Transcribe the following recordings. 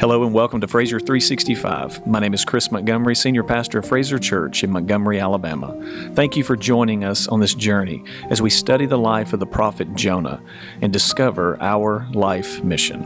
Hello and welcome to Fraser 365. My name is Chris Montgomery, Senior Pastor of Fraser Church in Montgomery, Alabama. Thank you for joining us on this journey as we study the life of the prophet Jonah and discover our life mission.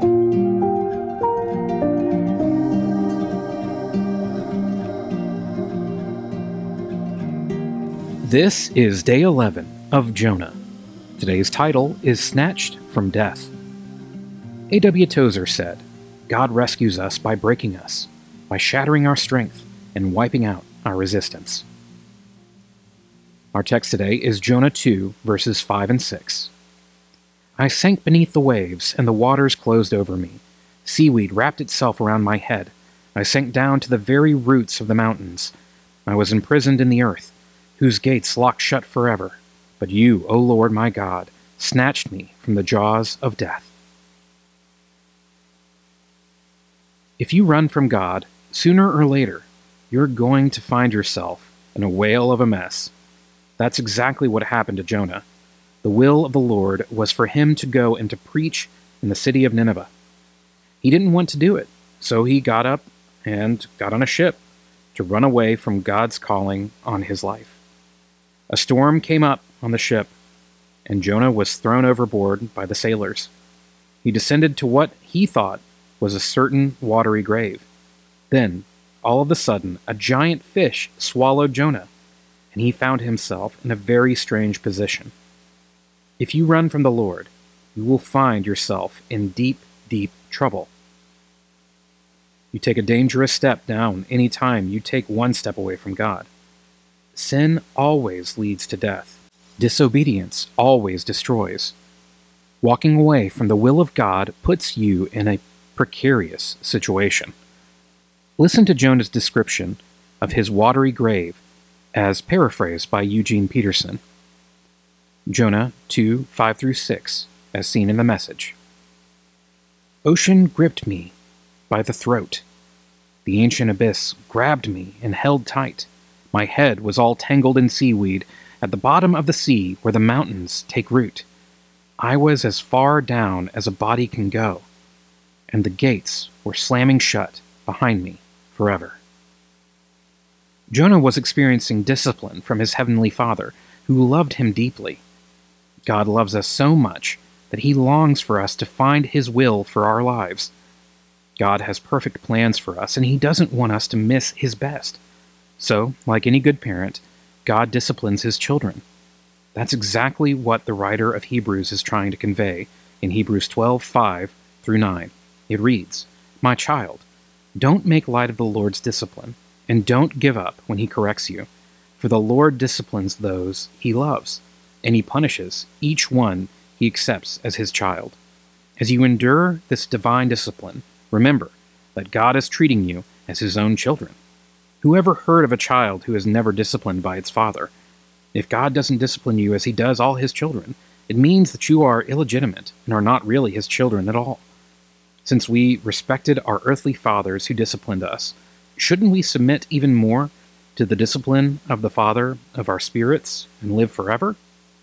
This is day 11 of Jonah. Today's title is Snatched from Death. A.W. Tozer said, God rescues us by breaking us, by shattering our strength, and wiping out our resistance. Our text today is Jonah 2, verses 5 and 6. I sank beneath the waves, and the waters closed over me. Seaweed wrapped itself around my head. I sank down to the very roots of the mountains. I was imprisoned in the earth, whose gates locked shut forever. But you, O Lord my God, snatched me from the jaws of death. If you run from God, sooner or later, you're going to find yourself in a whale of a mess. That's exactly what happened to Jonah. The will of the Lord was for him to go and to preach in the city of Nineveh. He didn't want to do it, so he got up and got on a ship to run away from God's calling on his life. A storm came up on the ship, and Jonah was thrown overboard by the sailors. He descended to what he thought was a certain watery grave. Then, all of a sudden, a giant fish swallowed Jonah, and he found himself in a very strange position. If you run from the Lord, you will find yourself in deep, deep trouble. You take a dangerous step down any time you take one step away from God. Sin always leads to death. Disobedience always destroys. Walking away from the will of God puts you in a precarious situation. Listen to Jonah's description of his watery grave as paraphrased by Eugene Peterson. Jonah 2, 5-6, as seen in the Message. Ocean gripped me by the throat. The ancient abyss grabbed me and held tight. My head was all tangled in seaweed at the bottom of the sea where the mountains take root. I was as far down as a body can go, and the gates were slamming shut behind me forever. Jonah was experiencing discipline from his heavenly Father, who loved him deeply. God loves us so much that he longs for us to find his will for our lives. God has perfect plans for us, and he doesn't want us to miss his best. So, like any good parent, God disciplines his children. That's exactly what the writer of Hebrews is trying to convey in Hebrews 12, 5-9. It reads, My child, don't make light of the Lord's discipline, and don't give up when he corrects you. For the Lord disciplines those he loves, and he punishes each one he accepts as his child. As you endure this divine discipline, remember that God is treating you as his own children. Who ever heard of a child who is never disciplined by its father? If God doesn't discipline you as he does all his children, it means that you are illegitimate and are not really his children at all. Since we respected our earthly fathers who disciplined us, shouldn't we submit even more to the discipline of the Father of our spirits and live forever?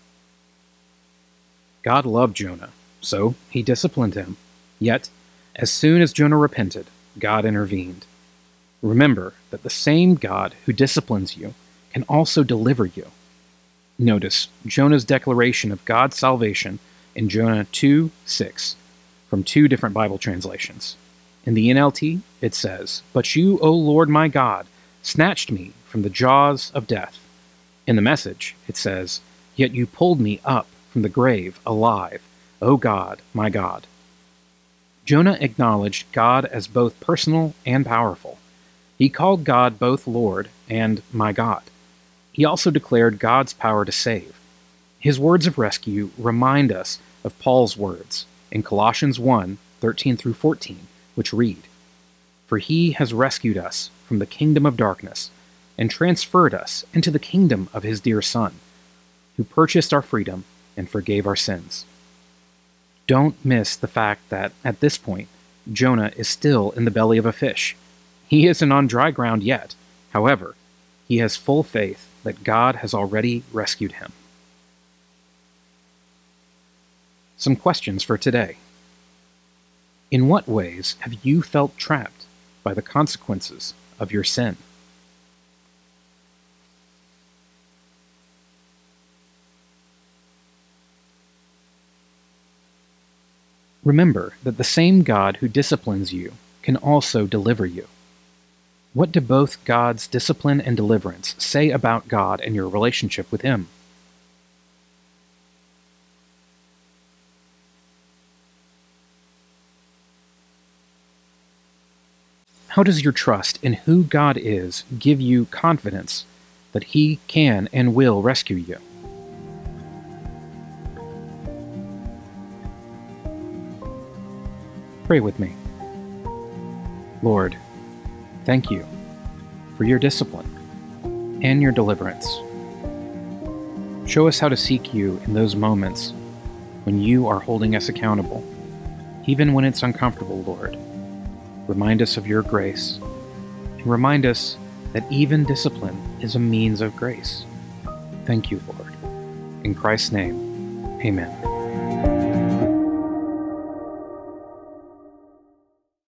God loved Jonah, so he disciplined him. Yet, as soon as Jonah repented, God intervened. Remember that the same God who disciplines you can also deliver you. Notice Jonah's declaration of God's salvation in Jonah 2:6 from two different Bible translations. In the NLT, it says, But you, O Lord my God, snatched me from the jaws of death. In the Message, it says, Yet you pulled me up from the grave alive, O God, my God. Jonah acknowledged God as both personal and powerful. He called God both Lord and my God. He also declared God's power to save. His words of rescue remind us of Paul's words in Colossians 1:13-14, which read, For he has rescued us from the kingdom of darkness and transferred us into the kingdom of his dear Son, who purchased our freedom and forgave our sins. Don't miss the fact that, at this point, Jonah is still in the belly of a fish. He isn't on dry ground yet. However, he has full faith that God has already rescued him. Some questions for today. In what ways have you felt trapped by the consequences of your sin? Remember that the same God who disciplines you can also deliver you. What do both God's discipline and deliverance say about God and your relationship with Him? How does your trust in who God is give you confidence that He can and will rescue you? Pray with me. Lord, thank you for your discipline and your deliverance. Show us how to seek you in those moments when you are holding us accountable, even when it's uncomfortable, Lord. Remind us of your grace, and remind us that even discipline is a means of grace. Thank you, Lord. In Christ's name, amen.